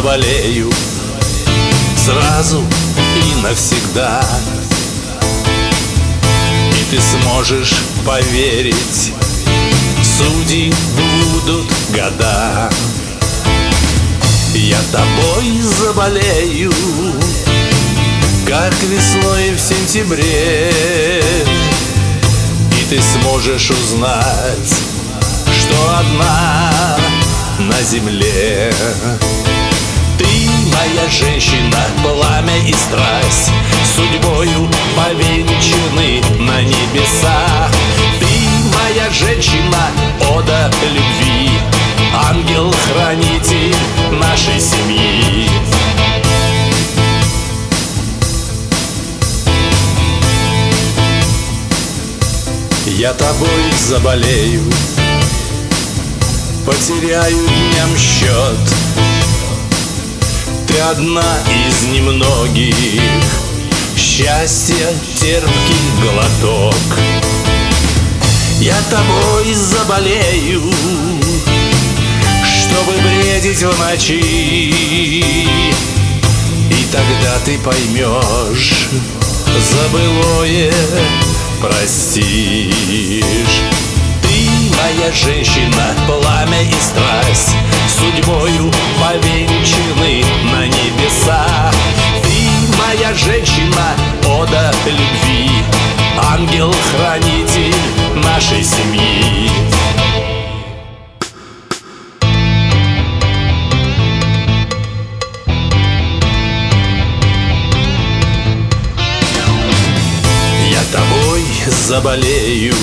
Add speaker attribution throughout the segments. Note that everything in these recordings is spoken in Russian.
Speaker 1: заболею сразу и навсегда. И ты сможешь поверить, судьи будут года. Я тобой заболею, как весной в сентябре. И ты сможешь узнать, что одна на земле. Ты моя женщина, пламя и страсть, судьбою повенчаны на небесах. Ты моя женщина, ода любви, ангел-хранитель нашей семьи. Я тобой заболею, потеряю дням счет. Ты одна из немногих, счастья терпкий глоток. Я тобой заболею, чтобы бредить в ночи. И тогда ты поймешь, забылое простишь. Ты моя женщина, пламя и страсть, судьбою повенчаны на небесах. Ты моя женщина, ода любви, ангел-хранитель нашей семьи. Я тобой заболею,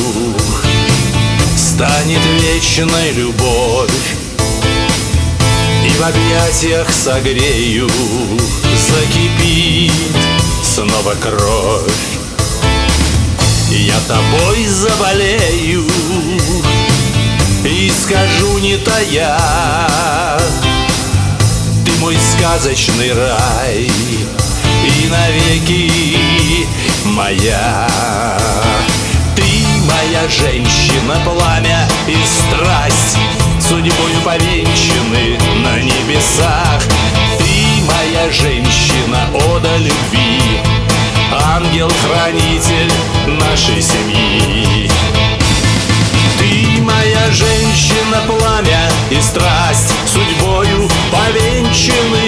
Speaker 1: станет вечной любовь, и в объятиях согрею, закипит снова кровь. Я тобой заболею и скажу не тая: ты мой сказочный рай и навеки моя. Ты моя женщина, пламя и страсть, судьбою повенчаны на небесах. Ты моя женщина, ода любви, ангел-хранитель нашей семьи. Ты моя женщина, пламя и страсть, судьбою повенчаны